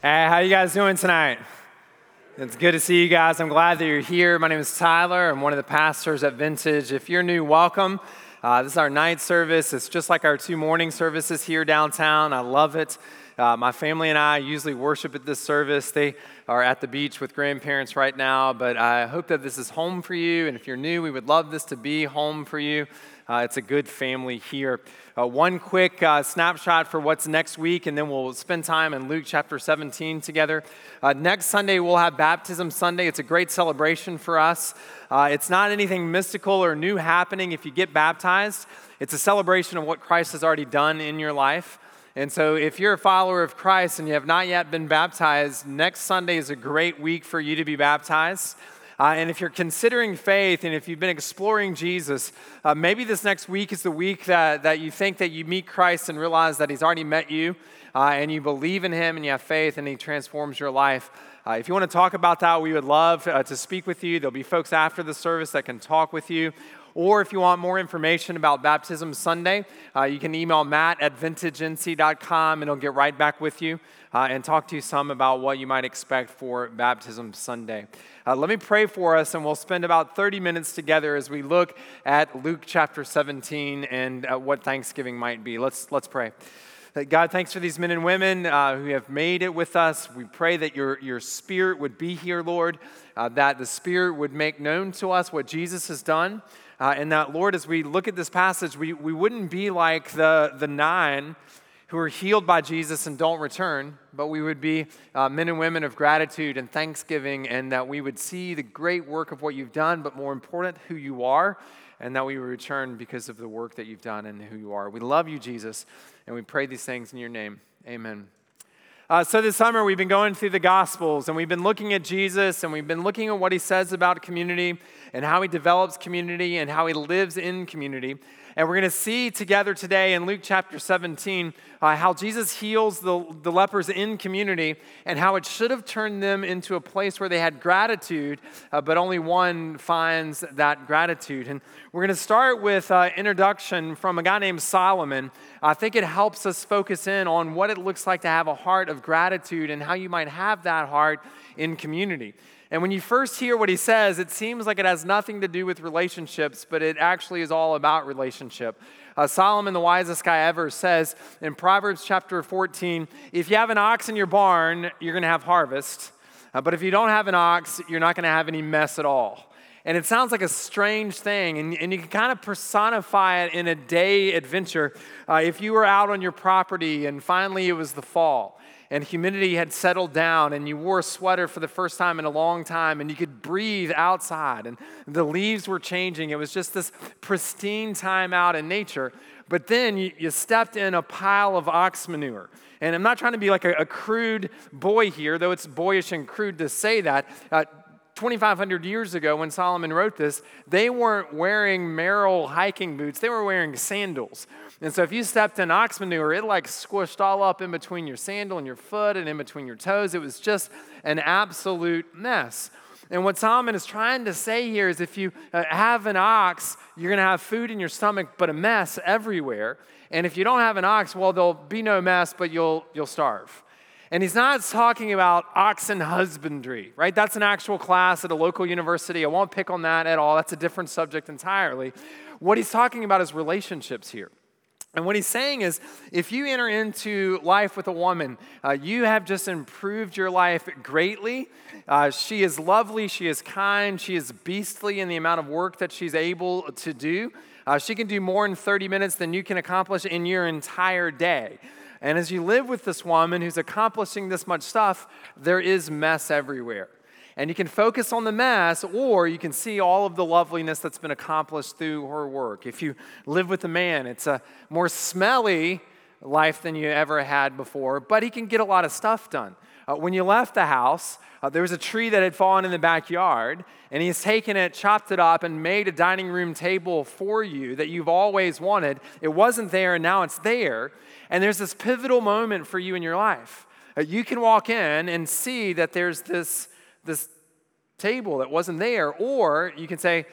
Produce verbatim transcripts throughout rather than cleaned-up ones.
Hey, how you guys doing tonight? It's good to see you guys. I'm glad that you're here. My name is Tyler. I'm one of the pastors at Vintage. If you're new, welcome. Uh, this is our night service. It's just like our two morning services here downtown. I love it. Uh, my family and I usually worship at this service. They are at the beach with grandparents right now, but I hope that this is home for you. And if you're new, we would love this to be home for you. Uh, it's a good family here. Uh, one quick uh, snapshot for what's next week, and then we'll spend time in Luke chapter seventeen together. Uh, next Sunday, we'll have Baptism Sunday. It's a great celebration for us. Uh, it's not anything mystical or new happening if you get baptized. It's a celebration of what Christ has already done in your life. And so if you're a follower of Christ and you have not yet been baptized, next Sunday is a great week for you to be baptized. Uh, and if you're considering faith and if you've been exploring Jesus, uh, maybe this next week is the week that, that you think that you meet Christ and realize that he's already met you uh, and you believe in him and you have faith and he transforms your life. Uh, if you want to talk about that, we would love uh, to speak with you. There'll be folks after the service that can talk with you. Or if you want more information about Baptism Sunday, uh, you can email Matt at vintage n c dot com and he'll get right back with you uh, and talk to you some about what you might expect for Baptism Sunday. Uh, let me pray for us and we'll spend about thirty minutes together as we look at Luke chapter seventeen and uh, what Thanksgiving might be. Let's, let's pray. God, thanks for these men and women uh, who have made it with us. We pray that your, your Spirit would be here, Lord, uh, that the Spirit would make known to us what Jesus has done. Uh, and that, Lord, as we look at this passage, we, we wouldn't be like the, the nine who are healed by Jesus and don't return, but we would be uh, men and women of gratitude and thanksgiving, and that we would see the great work of what you've done, but more important, who you are, and that we would return because of the work that you've done and who you are. We love you, Jesus, and we pray these things in your name. Amen. Uh, so this summer, we've been going through the Gospels, and we've been looking at Jesus, and we've been looking at what he says about community, and how he develops community, and how he lives in community. And we're going to see together today in Luke chapter seventeen uh, how Jesus heals the, the lepers in community and how it should have turned them into a place where they had gratitude, uh, but only one finds that gratitude. And we're going to start with an uh, introduction from a guy named Solomon. I think it helps us focus in on what it looks like to have a heart of gratitude and how you might have that heart in community. And when you first hear what he says, it seems like it has nothing to do with relationships, but it actually is all about relationship. Uh, Solomon, the wisest guy ever, says in Proverbs chapter fourteen, if you have an ox in your barn, you're going to have harvest. Uh, but if you don't have an ox, you're not going to have any mess at all. And it sounds like a strange thing, and, and you can kind of personify it in a day adventure. Uh, if you were out on your property and finally it was the fall, and humidity had settled down, and you wore a sweater for the first time in a long time, and you could breathe outside, and the leaves were changing. It was just this pristine time out in nature. But then you, you stepped in a pile of ox manure. And I'm not trying to be like a, a crude boy here, though it's boyish and crude to say that. Uh, twenty-five hundred years ago, when Solomon wrote this, they weren't wearing Merrell hiking boots. They were wearing sandals. And so if you stepped in ox manure, it like squished all up in between your sandal and your foot and in between your toes. It was just an absolute mess. And what Solomon is trying to say here is if you uh, have an ox, you're going to have food in your stomach, but a mess everywhere. And if you don't have an ox, well, there'll be no mess, but you'll you'll starve. And he's not talking about oxen husbandry, right? That's an actual class at a local university. I won't pick on that at all. That's a different subject entirely. What he's talking about is relationships here. And what he's saying is, if you enter into life with a woman, uh, you have just improved your life greatly. Uh, she is lovely, she is kind, she is beastly in the amount of work that she's able to do. Uh, she can do more in thirty minutes than you can accomplish in your entire day. And as you live with this woman who's accomplishing this much stuff, there is mess everywhere. And you can focus on the mess, or you can see all of the loveliness that's been accomplished through her work. If you live with a man, it's a more smelly life than you ever had before, but he can get a lot of stuff done. Uh, when you left the house, uh, there was a tree that had fallen in the backyard, and he's taken it, chopped it up, and made a dining room table for you that you've always wanted. It wasn't there, and now it's there. And there's this pivotal moment for you in your life. Uh, you can walk in and see that there's this this table that wasn't there, or you can say,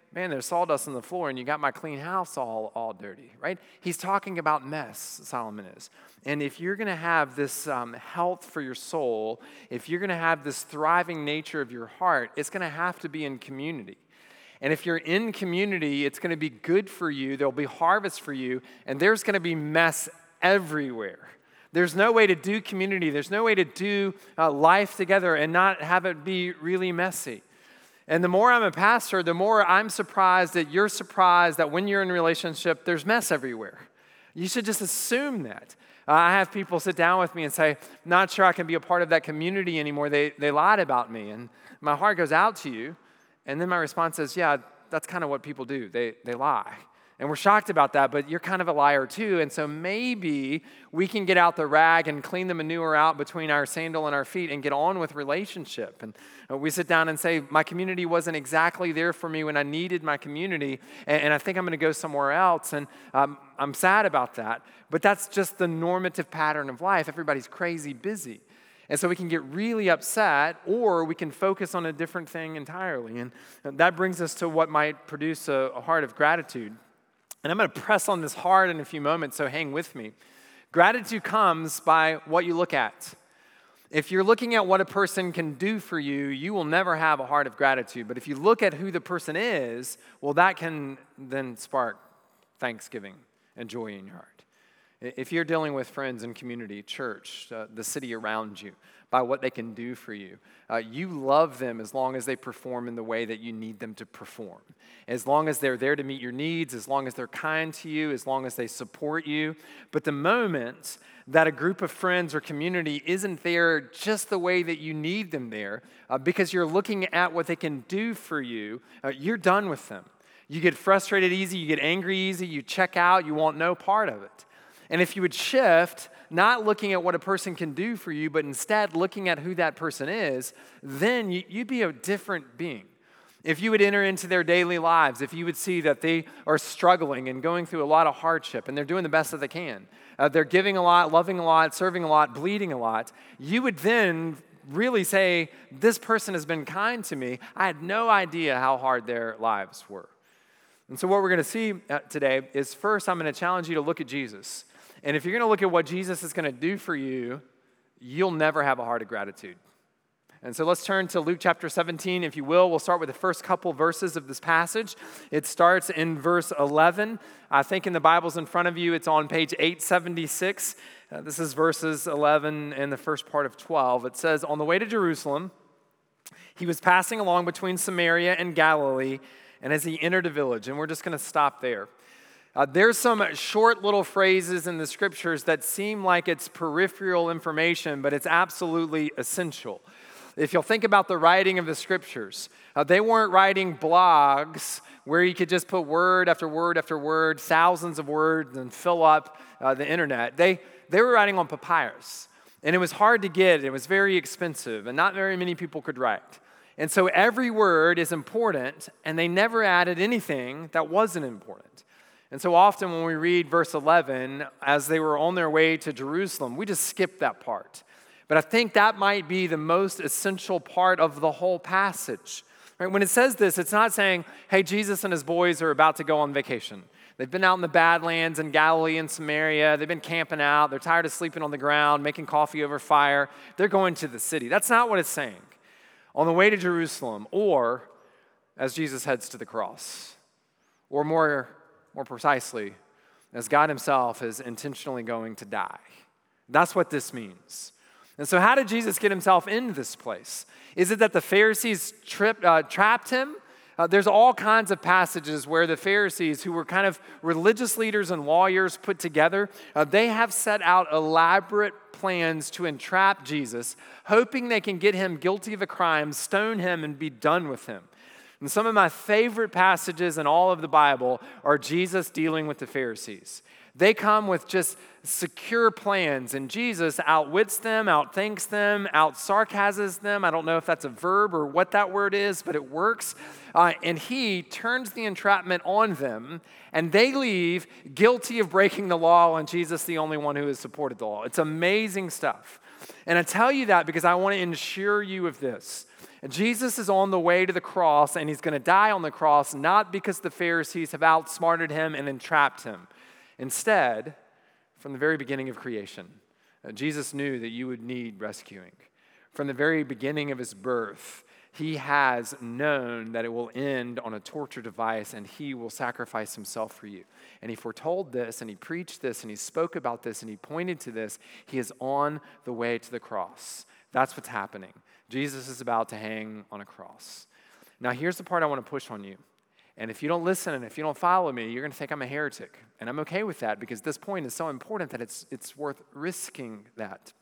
man, there's sawdust on the floor and you got my clean house all, all dirty, right? He's talking about mess, Solomon is. And if you're going to have this um, health for your soul, if you're going to have this thriving nature of your heart, it's going to have to be in community. And if you're in community, it's going to be good for you. There'll be harvest for you. And there's going to be mess everywhere. There's no way to do community. There's no way to do uh, life together and not have it be really messy. And the more I'm a pastor, the more I'm surprised that you're surprised that when you're in a relationship, there's mess everywhere. You should just assume that. Uh, I have people sit down with me and say, not sure I can be a part of that community anymore. They, they lied about me. And my heart goes out to you. And then my response is, yeah, that's kind of what people do. They, they lie. And we're shocked about that, but you're kind of a liar too. And so maybe we can get out the rag and clean the manure out between our sandal and our feet and get on with relationship. And we sit down and say, my community wasn't exactly there for me when I needed my community, and, and I think I'm going to go somewhere else. And um, I'm sad about that. But that's just the normative pattern of life. Everybody's crazy busy. And so we can get really upset, or we can focus on a different thing entirely. And that brings us to what might produce a, a heart of gratitude. And I'm going to press on this hard in a few moments, so hang with me. Gratitude comes by what you look at. If you're looking at what a person can do for you, you will never have a heart of gratitude. But if you look at who the person is, well, that can then spark thanksgiving and joy in your heart. If you're dealing with friends and community, church, uh, the city around you, by what they can do for you, uh, you love them as long as they perform in the way that you need them to perform. As long as they're there to meet your needs, as long as they're kind to you, as long as they support you. But the moment that a group of friends or community isn't there just the way that you need them there, uh, because you're looking at what they can do for you, uh, you're done with them. You get frustrated easy, you get angry easy, you check out, you want no part of it. And if you would shift, not looking at what a person can do for you, but instead looking at who that person is, then you'd be a different being. If you would enter into their daily lives, if you would see that they are struggling and going through a lot of hardship and they're doing the best that they can, uh, they're giving a lot, loving a lot, serving a lot, bleeding a lot, you would then really say, this person has been kind to me. I had no idea how hard their lives were. And so what we're going to see today is, first, I'm going to challenge you to look at Jesus. And if you're going to look at what Jesus is going to do for you, you'll never have a heart of gratitude. And so let's turn to Luke chapter seventeen, if you will. We'll start with the first couple verses of this passage. It starts in verse eleven. I think in the Bibles in front of you, it's on page eight seventy-six. Uh, this is verses eleven and the first part of twelve. It says, on the way to Jerusalem, he was passing along between Samaria and Galilee, and as he entered a village, and we're just going to stop there. Uh, there's some short little phrases in the scriptures that seem like it's peripheral information, but it's absolutely essential. If you'll think about the writing of the scriptures, uh, they weren't writing blogs where you could just put word after word after word, thousands of words, and fill up uh, the internet. They, they were writing on papyrus, and it was hard to get. It was very expensive, and not very many people could write. And so every word is important, and they never added anything that wasn't important. And so often when we read verse eleven, as they were on their way to Jerusalem, we just skip that part. But I think that might be the most essential part of the whole passage. Right? When it says this, it's not saying, hey, Jesus and his boys are about to go on vacation. They've been out in the Badlands in Galilee and Samaria. They've been camping out. They're tired of sleeping on the ground, making coffee over fire. They're going to the city. That's not what it's saying. On the way to Jerusalem, or as Jesus heads to the cross, or more More precisely, as God himself is intentionally going to die. That's what this means. And so how did Jesus get himself into this place? Is it that the Pharisees tripped, uh, trapped him? Uh, there's all kinds of passages where the Pharisees, who were kind of religious leaders and lawyers put together, uh, they have set out elaborate plans to entrap Jesus, hoping they can get him guilty of a crime, stone him, and be done with him. And some of my favorite passages in all of the Bible are Jesus dealing with the Pharisees. They come with just secure plans, and Jesus outwits them, outthinks them, outsarcasms them. I don't know if that's a verb or what that word is, but it works. Uh, and he turns the entrapment on them, and they leave guilty of breaking the law, and Jesus the only one who has supported the law. It's amazing stuff. And I tell you that because I want to ensure you of this. And Jesus is on the way to the cross, and he's going to die on the cross, not because the Pharisees have outsmarted him and entrapped him. Instead, from the very beginning of creation, uh, Jesus knew that you would need rescuing. From the very beginning of his birth, he has known that it will end on a torture device, and he will sacrifice himself for you. And he foretold this, and he preached this, and he spoke about this, and he pointed to this. He is on the way to the cross. That's what's happening. Jesus is about to hang on a cross. Now, here's the part I want to push on you. And if you don't listen and if you don't follow me, you're going to think I'm a heretic. And I'm okay with that because this point is so important that it's, it's worth risking that.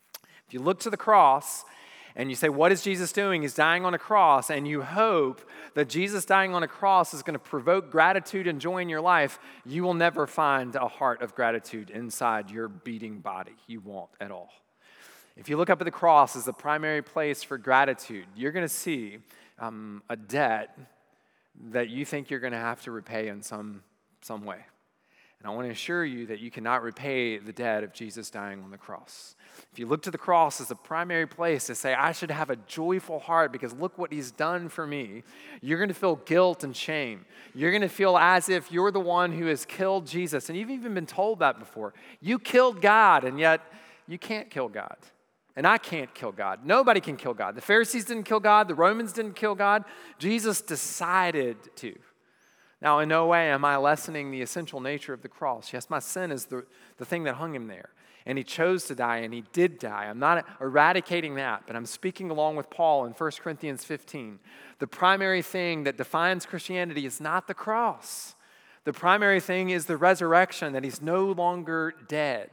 If you look to the cross and you say, what is Jesus doing? He's dying on a cross, and you hope that Jesus dying on a cross is going to provoke gratitude and joy in your life, you will never find a heart of gratitude inside your beating body. You won't at all. If you look up at the cross as the primary place for gratitude, you're going to see um, a debt that you think you're going to have to repay in some, some way. And I want to assure you that you cannot repay the debt of Jesus dying on the cross. If you look to the cross as the primary place to say, I should have a joyful heart because look what he's done for me, you're going to feel guilt and shame. You're going to feel as if you're the one who has killed Jesus. And you've even been told that before. You killed God, and yet you can't kill God. And I can't kill God. Nobody can kill God. The Pharisees didn't kill God. The Romans didn't kill God. Jesus decided to. Now, in no way am I lessening the essential nature of the cross. Yes, my sin is the, the thing that hung him there. And he chose to die, and he did die. I'm not eradicating that, but I'm speaking along with Paul in First Corinthians fifteen. The primary thing that defines Christianity is not the cross. The primary thing is the resurrection, that he's no longer dead.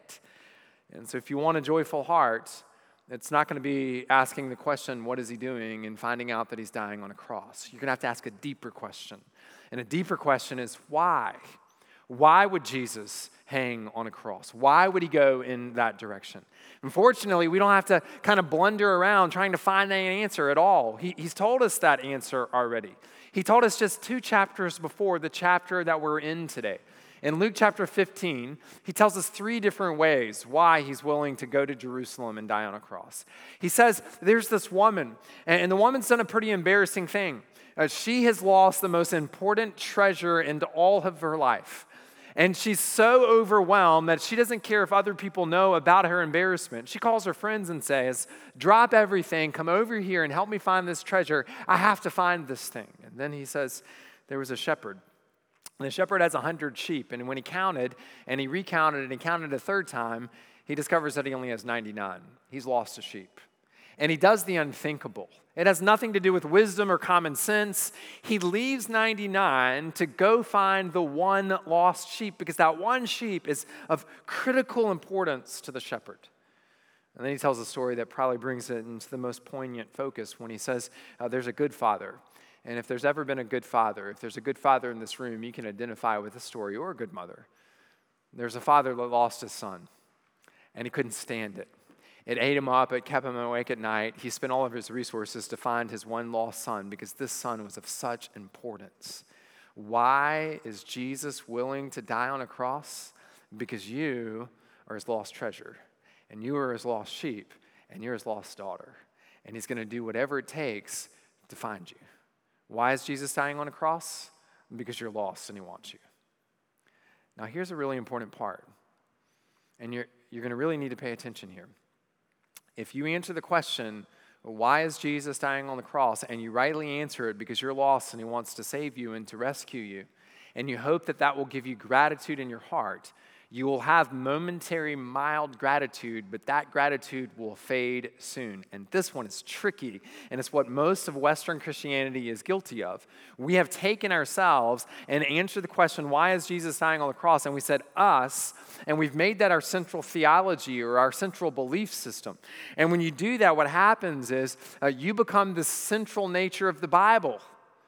And so if you want a joyful heart, it's not going to be asking the question, what is he doing, and finding out that he's dying on a cross. You're going to have to ask a deeper question. And a deeper question is, why? Why would Jesus hang on a cross? Why would he go in that direction? Unfortunately, we don't have to kind of blunder around trying to find that answer at all. He, he's told us that answer already. He told us just two chapters before the chapter that we're in today. In Luke chapter fifteen, he tells us three different ways why he's willing to go to Jerusalem and die on a cross. He says, there's this woman, and the woman's done a pretty embarrassing thing. Uh, she has lost the most important treasure in all of her life. And she's so overwhelmed that she doesn't care if other people know about her embarrassment. She calls her friends and says, drop everything, come over here and help me find this treasure. I have to find this thing. And then he says, there was a shepherd. And the shepherd has a hundred sheep. And when he counted, and he recounted, and he counted a third time, he discovers that he only has ninety-nine. He's lost a sheep. And he does the unthinkable. It has nothing to do with wisdom or common sense. He leaves ninety-nine to go find the one lost sheep because that one sheep is of critical importance to the shepherd. And then he tells a story that probably brings it into the most poignant focus when he says, uh, there's a good father. And if there's ever been a good father, if there's a good father in this room, you can identify with the story, or a good mother. There's a father that lost his son, and he couldn't stand it. It ate him up. It kept him awake at night. He spent all of his resources to find his one lost son because this son was of such importance. Why is Jesus willing to die on a cross? Because you are his lost treasure, and you are his lost sheep, and you're his lost daughter. And he's going to do whatever it takes to find you. Why is Jesus dying on a cross? Because you're lost and he wants you. Now, here's a really important part, and you're, you're going to really need to pay attention here. If you answer the question, why is Jesus dying on the cross, and you rightly answer it because you're lost and he wants to save you and to rescue you, and you hope that that will give you gratitude in your heart, you will have momentary, mild gratitude, but that gratitude will fade soon. And this one is tricky, and it's what most of Western Christianity is guilty of. We have taken ourselves and answered the question, why is Jesus dying on the cross? And we said, us, and we've made that our central theology or our central belief system. And when you do that, what happens is uh, you become the central nature of the Bible.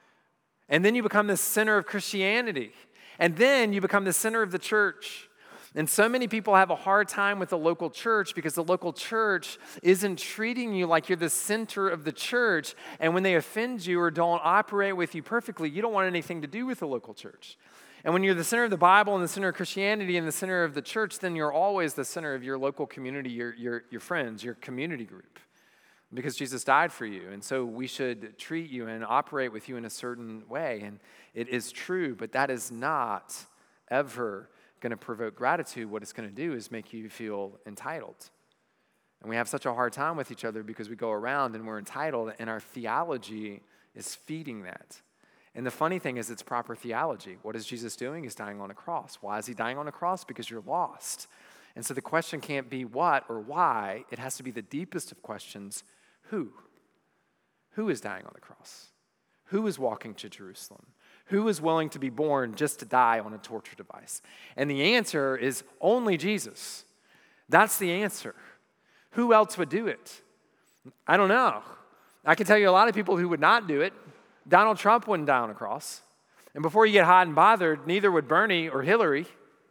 And then you become the center of Christianity. And then you become the center of the church. And so many people have a hard time with the local church because the local church isn't treating you like you're the center of the church. And when they offend you or don't operate with you perfectly, you don't want anything to do with the local church. And when you're the center of the Bible and the center of Christianity and the center of the church, then you're always the center of your local community, your, your, your friends, your community group. because Jesus died for you. And so we should treat you and operate with you in a certain way. And it is true, but that is not ever going to provoke gratitude. What it's going to do is make you feel entitled. And we have such a hard time with each other because we go around and we're entitled, and our theology is feeding that. And the funny thing is, it's proper theology. What is Jesus doing? He's dying on a cross. Why is he dying on a cross? Because you're lost. And so the question can't be what or why. It has to be the deepest of questions. Who? Who is dying on the cross? Who is walking to Jerusalem? Who is willing to be born just to die on a torture device? And the answer is only Jesus. That's the answer. Who else would do it? I don't know. I can tell you a lot of people who would not do it. Donald Trump wouldn't die on a cross. And before you get hot and bothered, neither would Bernie or Hillary.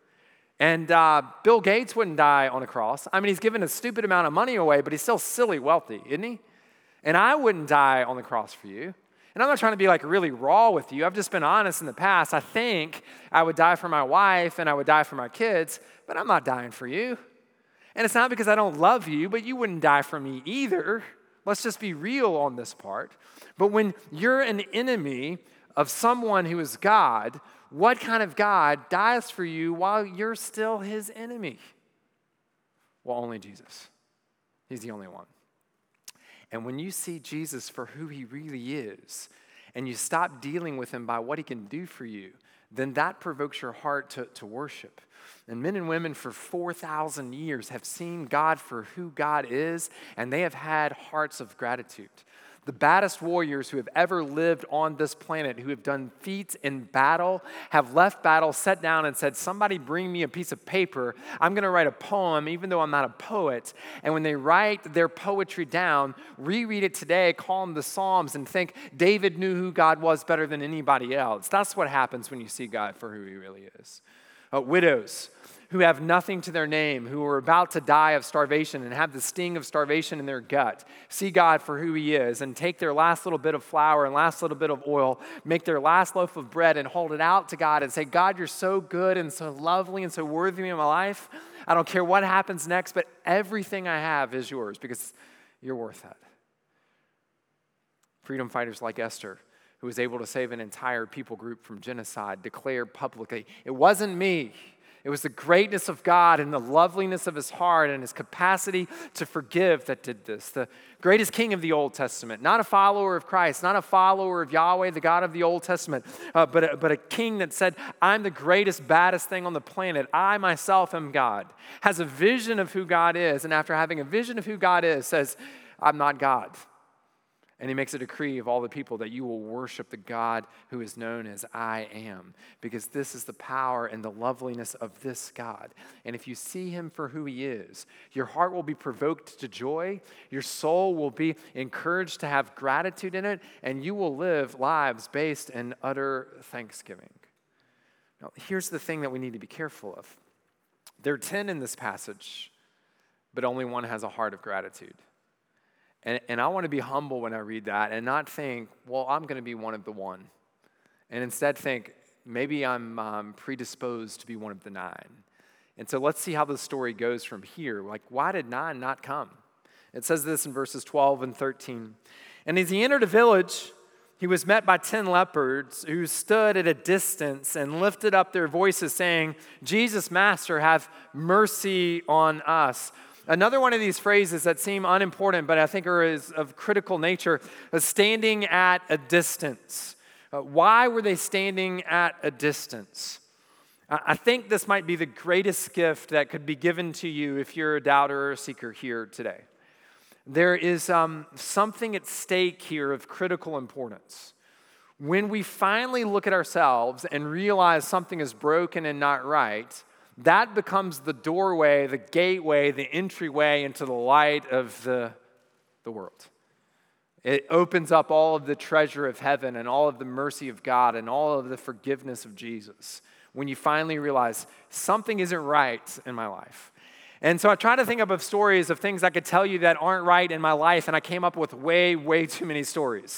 And uh, Bill Gates wouldn't die on a cross. I mean, he's given a stupid amount of money away, but he's still silly wealthy, isn't he? And I wouldn't die on the cross for you. And I'm not trying to be like really raw with you. I've just been honest in the past. I think I would die for my wife and I would die for my kids, but I'm not dying for you. And it's not because I don't love you, but you wouldn't die for me either. Let's just be real on this part. But when you're an enemy of someone who is God, what kind of God dies for you while you're still his enemy? Well, only Jesus. He's the only one. And when you see Jesus for who he really is, and you stop dealing with him by what he can do for you, then that provokes your heart to, to worship. And men and women for four thousand years have seen God for who God is, and they have had hearts of gratitude. The baddest warriors who have ever lived on this planet, who have done feats in battle, have left battle, sat down and said, somebody bring me a piece of paper. I'm going to write a poem, even though I'm not a poet. And when they write their poetry down, reread it today, call them the Psalms, and think David knew who God was better than anybody else. That's what happens when you see God for who he really is. Uh, widows who have nothing to their name, who are about to die of starvation and have the sting of starvation in their gut, see God for who he is and take their last little bit of flour and last little bit of oil, make their last loaf of bread and hold it out to God and say, God, you're so good and so lovely and so worthy of my life. I don't care what happens next, but everything I have is yours because you're worth it. Freedom fighters like Esther, who was able to save an entire people group from genocide, declared publicly, it wasn't me. It was the greatness of God and the loveliness of his heart and his capacity to forgive that did this. The greatest king of the Old Testament, not a follower of Christ, not a follower of Yahweh, the God of the Old Testament, uh, but, a, but a king that said, I'm the greatest, baddest thing on the planet. I myself am God. Has a vision of who God is, and after having a vision of who God is, says, I'm not God. And he makes a decree of all the people that you will worship the God who is known as I am, because this is the power and the loveliness of this God. And if you see him for who he is, your heart will be provoked to joy, your soul will be encouraged to have gratitude in it, and you will live lives based in utter thanksgiving. Now, here's the thing that we need to be careful of. There are ten in this passage, but only one has a heart of gratitude. And, and I want to be humble when I read that and not think, well, I'm going to be one of the one. And instead think, maybe I'm um, predisposed to be one of the nine. And so let's see how the story goes from here. Like, why did nine not come? It says this in verses twelve and thirteen. And as he entered a village, he was met by ten lepers who stood at a distance and lifted up their voices saying, Jesus, Master, have mercy on us. Another one of these phrases that seem unimportant, but I think are is of critical nature, is standing at a distance. Uh, why were they standing at a distance? I, I think this might be the greatest gift that could be given to you if you're a doubter or a seeker here today. There is um, something at stake here of critical importance. When we finally look at ourselves and realize something is broken and not right, that becomes the doorway, the gateway, the entryway into the light of the, the world. It opens up all of the treasure of heaven and all of the mercy of God and all of the forgiveness of Jesus when you finally realize something isn't right in my life. And so I try to think up of stories of things I could tell you that aren't right in my life, and I came up with way, way too many stories.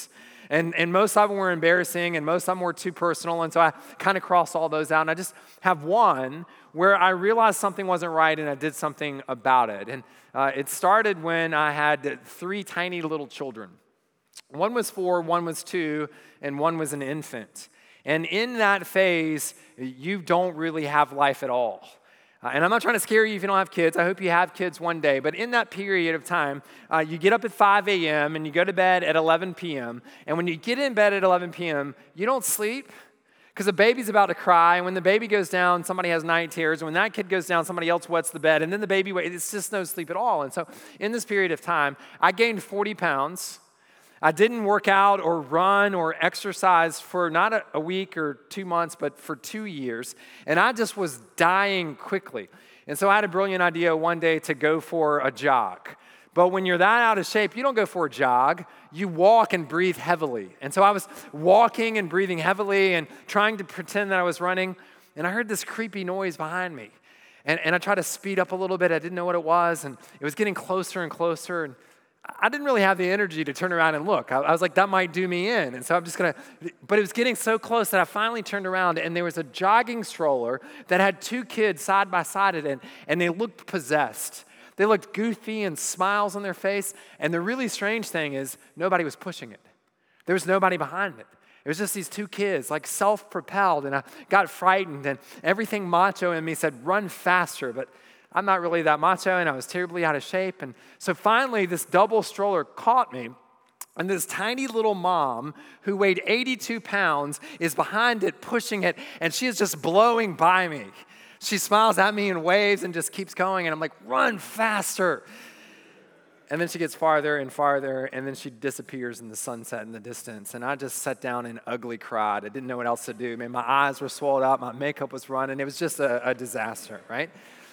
And, and most of them were embarrassing, and most of them were too personal, and so I kind of crossed all those out. And I just have one where I realized something wasn't right, and I did something about it. And uh, it started when I had three tiny little children. One was four, one was two, and one was an infant. And in that phase, you don't really have life at all. Uh, and I'm not trying to scare you if you don't have kids. I hope you have kids one day. But in that period of time, uh, you get up at five a.m. and you go to bed at eleven p.m. And when you get in bed at eleven p.m., you don't sleep because the baby's about to cry. And when the baby goes down, somebody has night terrors. And when that kid goes down, somebody else wets the bed. And then the baby, it's just no sleep at all. And so in this period of time, I gained forty pounds. I didn't work out or run or exercise for not a, a week or two months, but for two years. And I just was dying quickly. And so I had a brilliant idea one day to go for a jog. But when you're that out of shape, you don't go for a jog. You walk and breathe heavily. And so I was walking and breathing heavily and trying to pretend that I was running. And I heard this creepy noise behind me. And, and I tried to speed up a little bit. I didn't know what it was. And it was getting closer and closer. And I didn't really have the energy to turn around and look. I, I was like, that might do me in. And so I'm just going to, but it was getting so close that I finally turned around and there was a jogging stroller that had two kids side by side in it, and they looked possessed. They looked goofy and smiles on their face. And the really strange thing is nobody was pushing it. There was nobody behind it. It was just these two kids, like self-propelled, and I got frightened, and everything macho in me said, run faster, but I'm not really that macho, and I was terribly out of shape. And so finally, this double stroller caught me, and this tiny little mom who weighed eighty-two pounds is behind it, pushing it, and she is just blowing by me. She smiles at me and waves and just keeps going, and I'm like, run faster. And then she gets farther and farther, and then she disappears in the sunset in the distance. And I just sat down and ugly cried. I didn't know what else to do. Man, my eyes were swelled up, my makeup was running. It was just a, a disaster, right?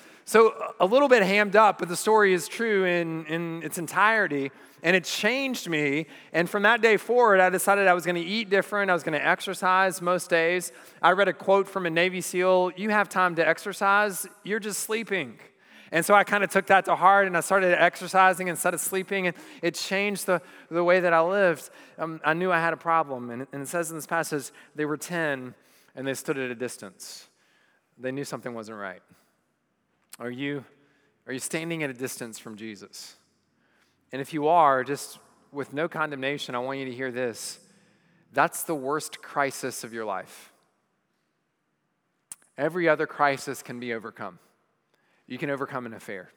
So a little bit hammed up, but the story is true in, in its entirety, and it changed me. And from that day forward, I decided I was going to eat different. I was going to exercise most days. I read a quote from a Navy SEAL, you have time to exercise, you're just sleeping. And so I kind of took that to heart, and I started exercising instead of sleeping, and it changed the, the way that I lived. Um, I knew I had a problem, and, and it says in this passage, they were ten, and they stood at a distance. They knew something wasn't right. Are you, are you standing at a distance from Jesus? And if you are, just with no condemnation, I want you to hear this. That's the worst crisis of your life. Every other crisis can be overcome. You can overcome an affair.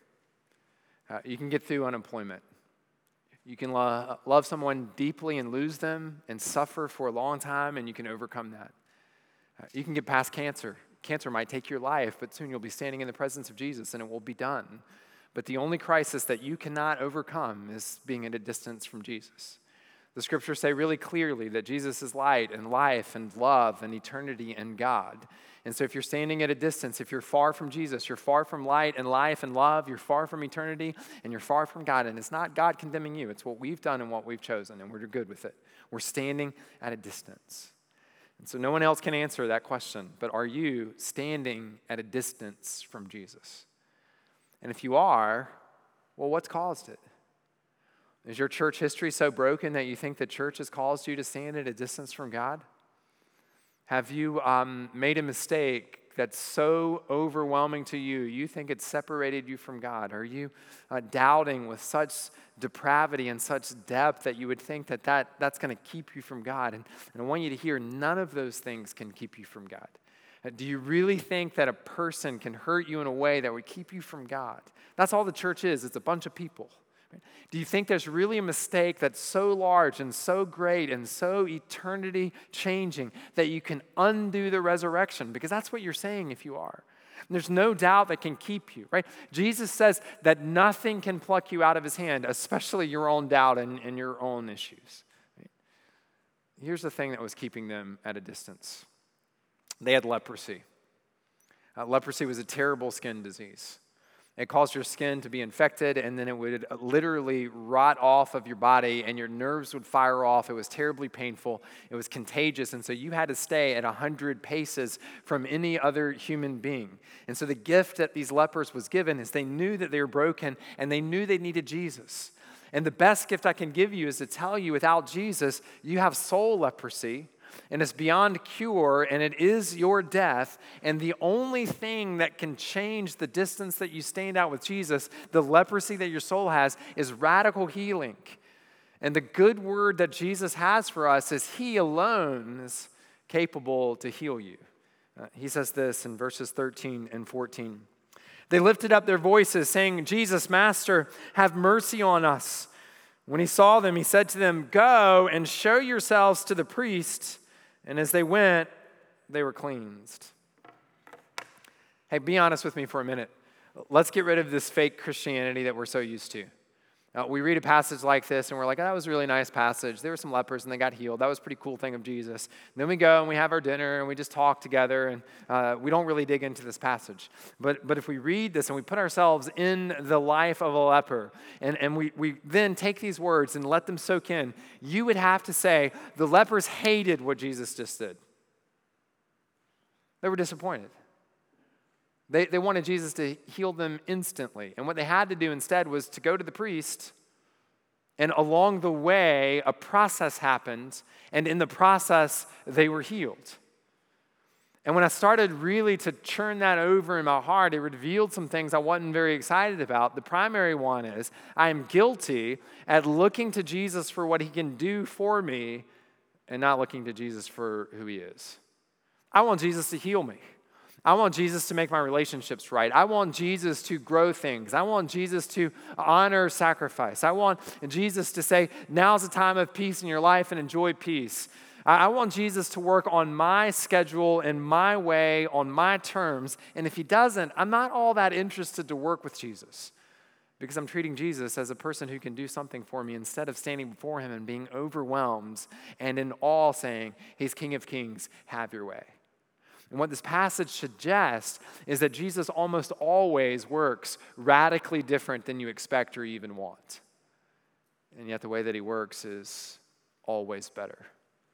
Uh, you can get through unemployment. You can lo- love someone deeply and lose them and suffer for a long time, and you can overcome that. Uh, you can get past cancer. Cancer might take your life, but soon you'll be standing in the presence of Jesus and it will be done. But the only crisis that you cannot overcome is being at a distance from Jesus. The scriptures say really clearly that Jesus is light and life and love and eternity and God. And so if you're standing at a distance, if you're far from Jesus, you're far from light and life and love, you're far from eternity, and you're far from God. And it's not God condemning you. It's what we've done and what we've chosen, and we're good with it. We're standing at a distance. And so no one else can answer that question, but are you standing at a distance from Jesus? And if you are, well, what's caused it? Is your church history so broken that you think the church has caused you to stand at a distance from God? Have you um, made a mistake that's so overwhelming to you, you think it's separated you from God? Are you uh, doubting with such depravity and such depth that you would think that, that that's going to keep you from God? And, and I want you to hear, none of those things can keep you from God. Uh, do you really think that a person can hurt you in a way that would keep you from God? That's all the church is. It's a bunch of people. Do you think there's really a mistake that's so large and so great and so eternity changing that you can undo the resurrection? Because that's what you're saying if you are. And there's no doubt that can keep you, right? Jesus says that nothing can pluck you out of his hand, especially your own doubt and, and your own issues. Right? Here's the thing that was keeping them at a distance. They had leprosy. Uh, leprosy was a terrible skin disease. It caused your skin to be infected, and then it would literally rot off of your body, and your nerves would fire off. It was terribly painful. It was contagious, and so you had to stay at one hundred paces from any other human being. And so the gift that these lepers was given is they knew that they were broken, and they knew they needed Jesus. And the best gift I can give you is to tell you without Jesus, you have soul leprosy, and it's beyond cure, and it is your death. And the only thing that can change the distance that you stand out with Jesus, the leprosy that your soul has, is radical healing. And the good word that Jesus has for us is he alone is capable to heal you. Uh, he says this in verses thirteen and fourteen. They lifted up their voices, saying, Jesus, Master, have mercy on us. When he saw them, he said to them, go and show yourselves to the priest. And as they went, they were cleansed. Hey, be honest with me for a minute. Let's get rid of this fake Christianity that we're so used to. Uh, we read a passage like this, and we're like, oh, that was a really nice passage. There were some lepers, and they got healed. That was a pretty cool thing of Jesus. And then we go, and we have our dinner, and we just talk together, and uh, we don't really dig into this passage. But but if we read this, and we put ourselves in the life of a leper, and, and we, we then take these words and let them soak in, you would have to say, the lepers hated what Jesus just did. They were disappointed. They, they wanted Jesus to heal them instantly. And what they had to do instead was to go to the priest, and along the way, a process happened, and in the process, they were healed. And when I started really to churn that over in my heart, it revealed some things I wasn't very excited about. The primary one is I am guilty at looking to Jesus for what he can do for me and not looking to Jesus for who he is. I want Jesus to heal me. I want Jesus to make my relationships right. I want Jesus to grow things. I want Jesus to honor sacrifice. I want Jesus to say, now's the time of peace in your life and enjoy peace. I want Jesus to work on my schedule and my way, on my terms. And if he doesn't, I'm not all that interested to work with Jesus, because I'm treating Jesus as a person who can do something for me instead of standing before him and being overwhelmed and in awe saying, he's King of Kings, have your way. And what this passage suggests is that Jesus almost always works radically different than you expect or even want. And yet the way that he works is always better.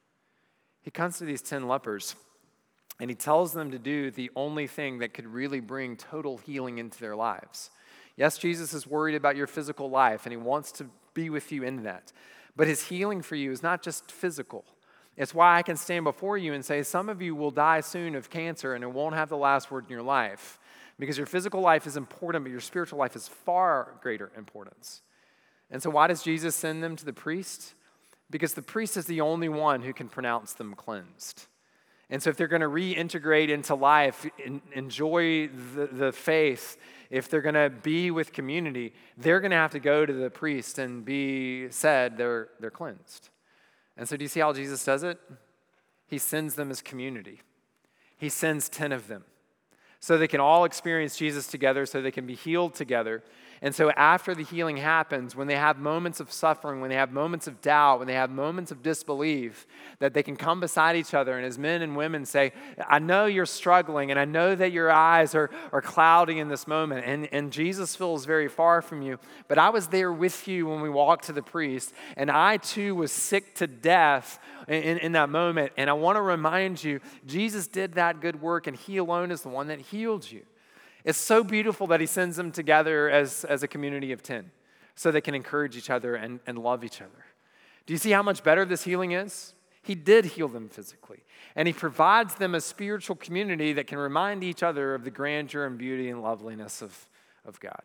He comes to these ten lepers, and he tells them to do the only thing that could really bring total healing into their lives. Yes, Jesus is worried about your physical life, and he wants to be with you in that. But his healing for you is not just physical. It's why I can stand before you and say, some of you will die soon of cancer and it won't have the last word in your life, because your physical life is important, but your spiritual life is far greater importance. And so why does Jesus send them to the priest? Because the priest is the only one who can pronounce them cleansed. And so if they're going to reintegrate into life, in, enjoy the, the faith, if they're going to be with community, they're going to have to go to the priest and be said they're, they're cleansed. And so do you see how Jesus does it? He sends them as community. He sends ten of them so they can all experience Jesus together, so they can be healed together. And so after the healing happens, when they have moments of suffering, when they have moments of doubt, when they have moments of disbelief, that they can come beside each other and as men and women say, I know you're struggling and I know that your eyes are, are cloudy in this moment and, and Jesus feels very far from you, but I was there with you when we walked to the priest and I too was sick to death in, in that moment. And I want to remind you, Jesus did that good work and he alone is the one that healed you. It's so beautiful that he sends them together as, as a community of ten so they can encourage each other and, and love each other. Do you see how much better this healing is? He did heal them physically, and he provides them a spiritual community that can remind each other of the grandeur and beauty and loveliness of, of God.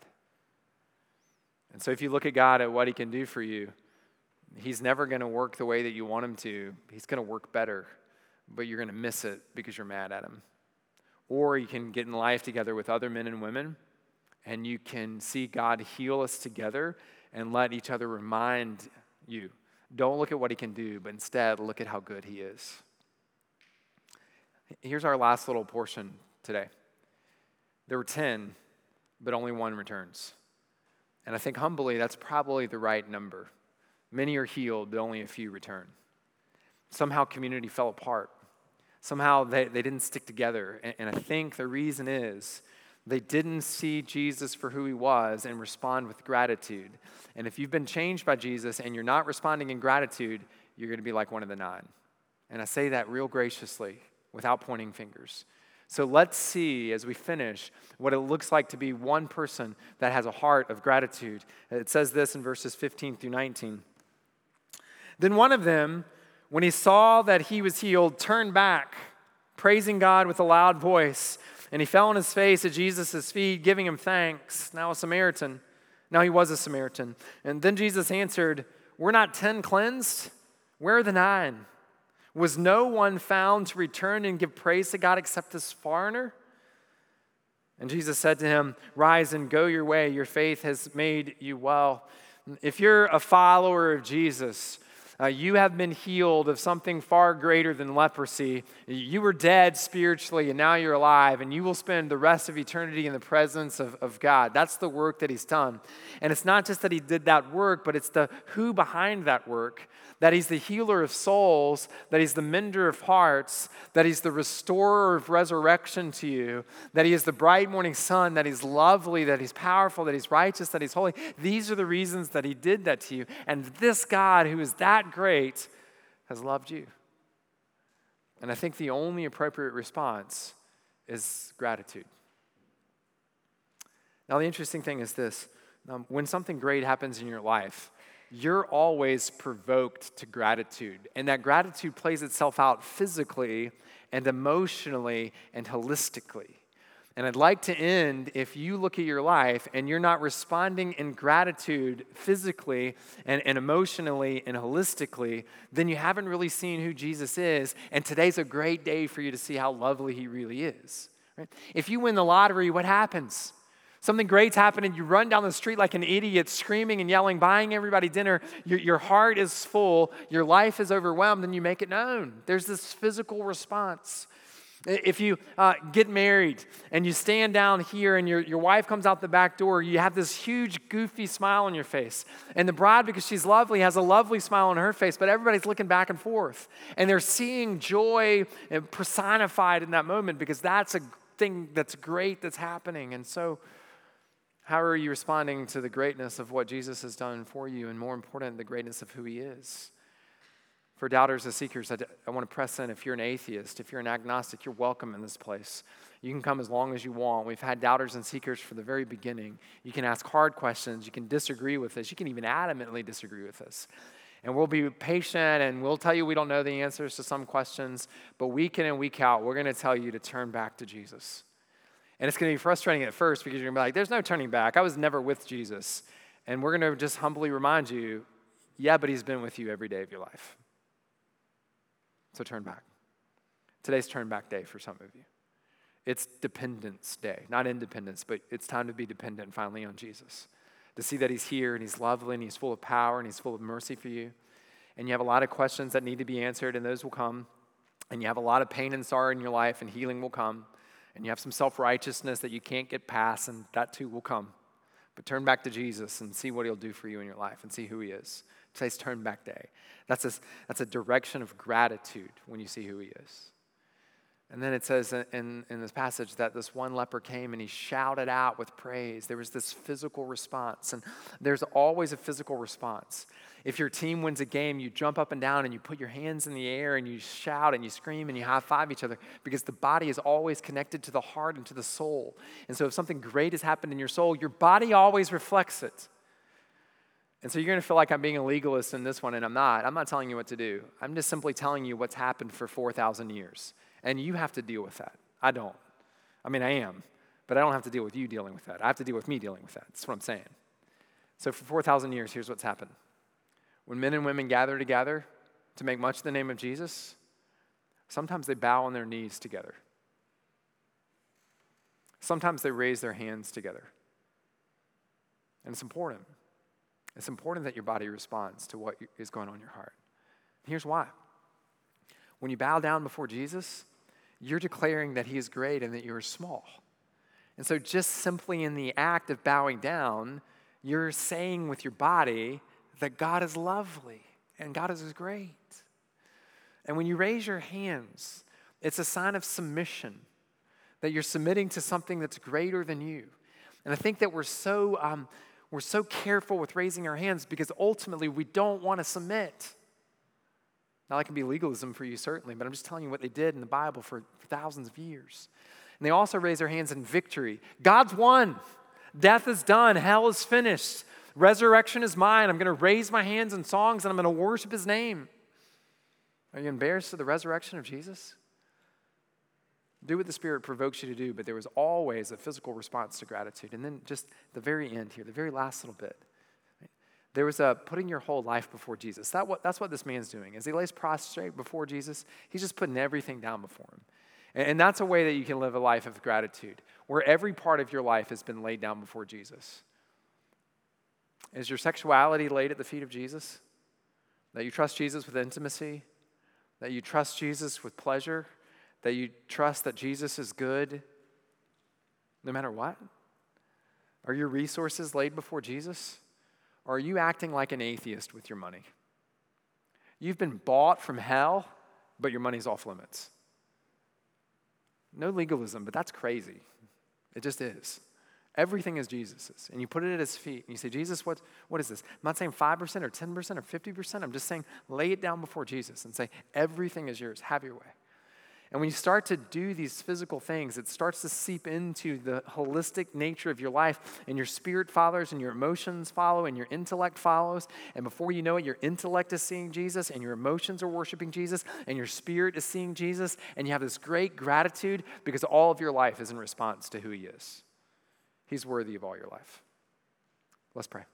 And so if you look at God at what he can do for you, he's never going to work the way that you want him to. He's going to work better, but you're going to miss it because you're mad at him. Or you can get in life together with other men and women, and you can see God heal us together and let each other remind you. Don't look at what he can do, but instead look at how good he is. Here's our last little portion today. There were ten, but only one returns. And I think humbly, that's probably the right number. Many are healed, but only a few return. Somehow community fell apart. Somehow they, they didn't stick together. And, and I think the reason is they didn't see Jesus for who he was and respond with gratitude. And if you've been changed by Jesus and you're not responding in gratitude, you're going to be like one of the nine. And I say that real graciously without pointing fingers. So let's see as we finish what it looks like to be one person that has a heart of gratitude. It says this in verses fifteen through nineteen. Then one of them, when he saw that he was healed, turned back, praising God with a loud voice. And he fell on his face at Jesus' feet, giving him thanks. Now a Samaritan. Now he was a Samaritan. And then Jesus answered, "Were not ten cleansed? Where are the nine? Was no one found to return and give praise to God except this foreigner?" And Jesus said to him, "Rise and go your way. Your faith has made you well." If you're a follower of Jesus, Uh, you have been healed of something far greater than leprosy. You were dead spiritually, and now you're alive, and you will spend the rest of eternity in the presence of, of God. That's the work that he's done. And it's not just that he did that work, but it's the who behind that work, that he's the healer of souls, that he's the mender of hearts, that he's the restorer of resurrection to you, that he is the bright morning sun, that he's lovely, that he's powerful, that he's righteous, that he's holy. These are the reasons that he did that to you. And this God, who is that great, has loved you. And I think the only appropriate response is gratitude. Now, the interesting thing is this. Um, when something great happens in your life, you're always provoked to gratitude. And that gratitude plays itself out physically and emotionally and holistically. And I'd like to end, if you look at your life and you're not responding in gratitude physically and, and emotionally and holistically, then you haven't really seen who Jesus is. And today's a great day for you to see how lovely he really is. Right? If you win the lottery, what happens? Something great's happening, you run down the street like an idiot, screaming and yelling, buying everybody dinner. Your, your heart is full, your life is overwhelmed, and you make it known. There's this physical response. If you uh, get married and you stand down here and your, your wife comes out the back door, you have this huge, goofy smile on your face. And the bride, because she's lovely, has a lovely smile on her face, but everybody's looking back and forth. And they're seeing joy personified in that moment because that's a thing that's great that's happening. And so, how are you responding to the greatness of what Jesus has done for you, and more important, the greatness of who he is? For doubters and seekers, I, I want to press in. If you're an atheist, if you're an agnostic, you're welcome in this place. You can come as long as you want. We've had doubters and seekers from the very beginning. You can ask hard questions. You can disagree with us. You can even adamantly disagree with us. And we'll be patient, and we'll tell you we don't know the answers to some questions, but week in and week out, we're going to tell you to turn back to Jesus. And it's going to be frustrating at first because you're going to be like, there's no turning back. I was never with Jesus. And we're going to just humbly remind you, yeah, but he's been with you every day of your life. So turn back. Today's turn back day for some of you. It's Dependence Day, not independence, but it's time to be dependent finally on Jesus. To see that he's here and he's lovely and he's full of power and he's full of mercy for you. And you have a lot of questions that need to be answered, and those will come. And you have a lot of pain and sorrow in your life, and healing will come. And you have some self-righteousness that you can't get past, and that too will come. But turn back to Jesus and see what he'll do for you in your life and see who he is. Today's turn back day. That's a, that's a direction of gratitude when you see who he is. And then it says in, in this passage that this one leper came and he shouted out with praise. There was this physical response, and there's always a physical response. If your team wins a game, you jump up and down and you put your hands in the air and you shout and you scream and you high-five each other because the body is always connected to the heart and to the soul. And so if something great has happened in your soul, your body always reflects it. And so you're going to feel like I'm being a legalist in this one, and I'm not. I'm not telling you what to do. I'm just simply telling you what's happened for four thousand years. And you have to deal with that. I don't. I mean, I am. But I don't have to deal with you dealing with that. I have to deal with me dealing with that. That's what I'm saying. So for four thousand years, here's what's happened. When men and women gather together to make much of the name of Jesus, sometimes they bow on their knees together. Sometimes they raise their hands together. And it's important. It's important that your body responds to what is going on in your heart. Here's why. When you bow down before Jesus, you're declaring that he is great and that you are small. And so just simply in the act of bowing down, you're saying with your body that God is lovely and God is great. And when you raise your hands, it's a sign of submission, that you're submitting to something that's greater than you. And I think that we're so um, we're so careful with raising our hands because ultimately we don't want to submit. Now, that can be legalism for you, certainly, but I'm just telling you what they did in the Bible for, for thousands of years. And they also raise their hands in victory. God's won. Death is done. Hell is finished. Resurrection is mine. I'm going to raise my hands in songs and I'm going to worship his name. Are you embarrassed of the resurrection of Jesus? Do what the Spirit provokes you to do, but there was always a physical response to gratitude. And then just the very end here, the very last little bit, right? There was a putting your whole life before Jesus. That what, that's what this man's doing. As he lays prostrate before Jesus, he's just putting everything down before him. And, and that's a way that you can live a life of gratitude, where every part of your life has been laid down before Jesus. Is your sexuality laid at the feet of Jesus? That you trust Jesus with intimacy? That you trust Jesus with pleasure? That you trust that Jesus is good no matter what? Are your resources laid before Jesus? Or are you acting like an atheist with your money? You've been bought from hell, but your money's off limits. No legalism, but that's crazy. It just is. Everything is Jesus's. And you put it at his feet. And you say, Jesus, what, what is this? I'm not saying five percent or ten percent or fifty percent. I'm just saying lay it down before Jesus and say, everything is yours. Have your way. And when you start to do these physical things, it starts to seep into the holistic nature of your life, and your spirit follows, and your emotions follow, and your intellect follows. And before you know it, your intellect is seeing Jesus, and your emotions are worshiping Jesus, and your spirit is seeing Jesus, and you have this great gratitude because all of your life is in response to who he is. He's worthy of all your life. Let's pray.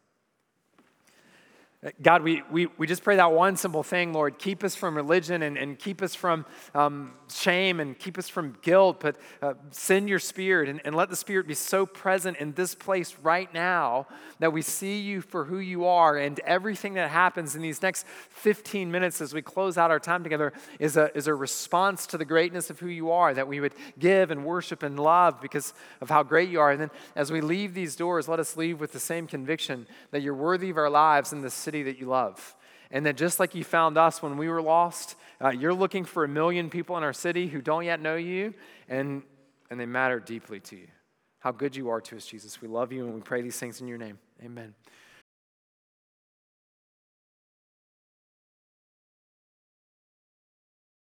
God, we, we, we just pray that one simple thing, Lord. Keep us from religion and, and keep us from um, shame and keep us from guilt, but uh, send your Spirit and, and let the Spirit be so present in this place right now that we see you for who you are, and everything that happens in these next fifteen minutes as we close out our time together is a, is a response to the greatness of who you are, that we would give and worship and love because of how great you are. And then as we leave these doors, let us leave with the same conviction that you're worthy of our lives in this city that you love. And that just like you found us when we were lost, uh, you're looking for a million people in our city who don't yet know you, and, and they matter deeply to you. How good you are to us, Jesus. We love you and we pray these things in your name. Amen.